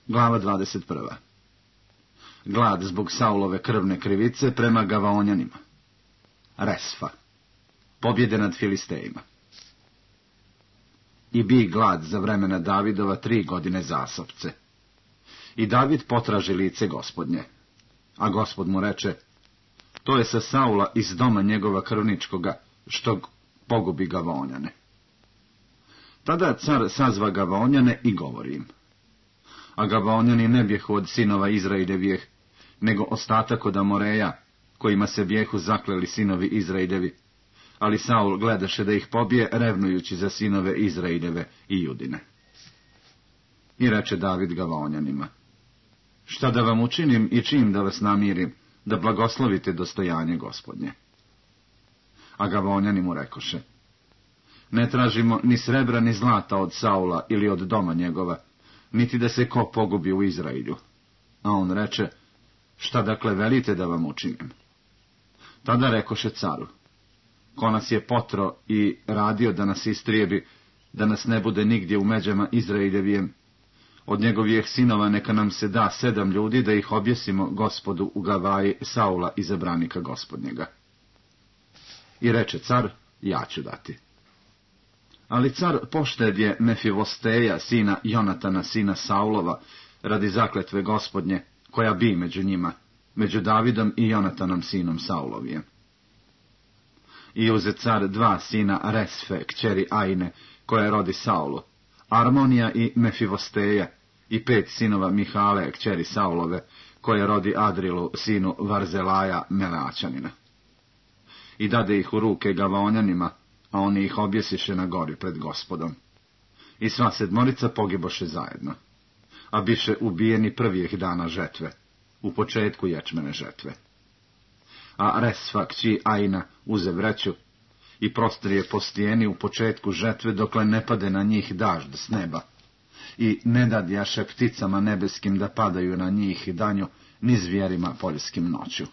Glava 21. Glad zbog Saulove krvne krivice prema Gavaonjanima. Resfa. Pobjede nad Filistejima. I bi glad za vremena Davidova 3 godine zasopce. I David potraži lice Gospodnje. A Gospod mu reče, to je sa Saula iz doma njegova krvničkoga, što pogubi Gavaonjane. Tada car sazva Gavaonjane i govori im. A Gavaonjani ne bjehu od sinova Izraidevijeh, nego ostatak od Amoreja, kojima se bjehu zakleli sinovi Izraidevi, ali Saul gledaše da ih pobije, revnujući za sinove Izraideve i Judine. I reče David Gavaonjanima, šta da vam učinim i čim da vas namirim, da blagoslovite dostojanje Gospodnje? A Gavaonjani mu rekoše, ne tražimo ni srebra ni zlata od Saula ili od doma njegova, niti da se ko pogubi u Izrailju. A on reče, šta dakle velite da vam učinim? Tada rekoše caru, ko nas je potro i radio da nas istrijebi, da nas ne bude nigdje u međama Izrailjevijem, od njegovih sinova neka nam se da 7 ljudi da ih objesimo Gospodu u Gavaji Saula izabranika Gospodnjega. I reče car, ja ću dati. Ali car poštedje Mefivosteja, sina Jonatana, sina Saulova, radi zakletve Gospodnje, koja bi među njima, među Davidom i Jonatanom, sinom Saulovijem. I uze car 2 sina Resfe, kćeri Ajne, koja rodi Saulu, Armonija i Mefivosteja, i 5 sinova Mihale, kćeri Saulove, koja rodi Adrilu, sinu Varzelaja, Meleačanina. I dade ih u ruke Gavaonjanima, a oni ih objesiše na gori pred Gospodom. I sva 7 pogiboše zajedno, a biše ubijeni prvih dana žetve, u početku ječmene žetve. A Resfa, kći Ajna, uze vreću i prostrije po stijeni u početku žetve, dokle ne pade na njih dažd s neba, i ne dadjaše pticama nebeskim da padaju na njih danju, ni zvijerima poljskim noću.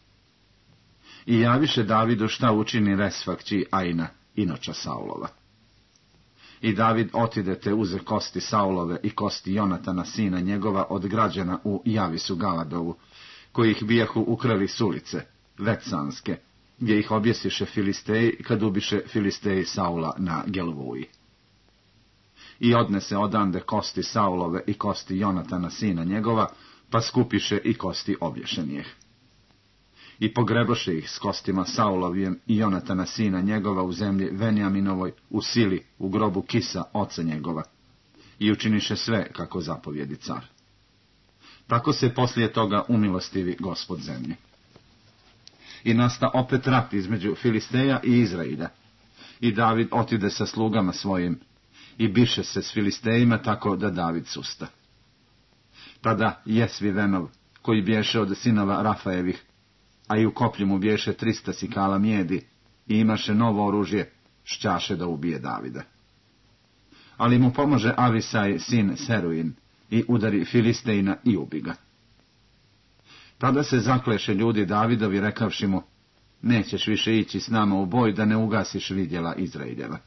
I javiše Davidu šta učini Resfa, kći Ajna, inoča Saulova. I David otide te uze kosti Saulove i kosti Jonatana, sina njegova, od građana u Javisu Galadovu, koji ih bijahu ukrali s ulice, Vetsanske, gdje ih objesiše Filisteji, kad ubiše Filisteji Saula na Gelvuji. I odnese odande kosti Saulove i kosti Jonatana, sina njegova, pa skupiše i kosti obješenijeh. I pogreboše ih s kostima Saulovijem i Jonatana, sina njegova, u zemlji Venjaminovoj, u Sili, u grobu Kisa, oca njegova, i učiniše sve kako zapovjedi car. Tako se poslije toga umilostivi Gospod zemlji. I nasta opet rat između Filisteja i Izraida, i David otide sa slugama svojim, i biše se s Filistejima, tako da David susta. Tada Jesvivenov, koji bješe od sinova Rafaevih, a i u koplju mu bješe 300 sikala mijedi, i imaše novo oružje, šćaše da ubije Davida. Ali mu pomože Avisaj, sin Seruin, i udari Filistejina i ubi ga. Tada se zakleše ljudi Davidovi, rekavši mu, nećeš više ići s nama u boj, da ne ugasiš vidjela Izraeljeva.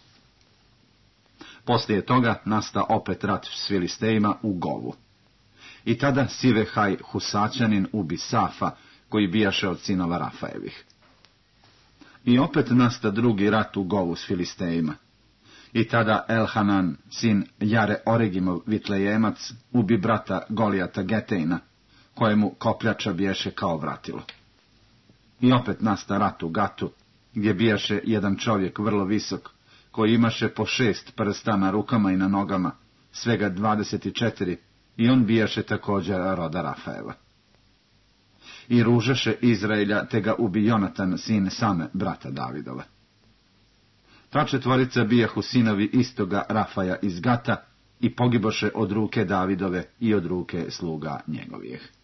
Poslije toga nasta opet rat s Filistejima u Govu. I tada Sivehaj Husačanin ubi Safa, koji bijaše od sinova Rafaevih. I opet nasta drugi rat u Govu s Filistejima. I tada Elhanan, sin Jare Oregimov Vitlejemac, ubi brata Golijata Getejna, kojemu kopljača biješe kao vratilo. I opet nasta rat u Gatu, gdje bijaše jedan čovjek vrlo visok, koji imaše po 6 prsta na rukama i na nogama, svega 24, i on bijaše također roda Rafaeva. I ružaše Izraelja, te ga ubi Jonatan, sin Same, brata Davidova. Ta 4 bijahu sinovi istoga Rafaja iz Gata, i pogiboše od ruke Davidove i od ruke sluga njegovih.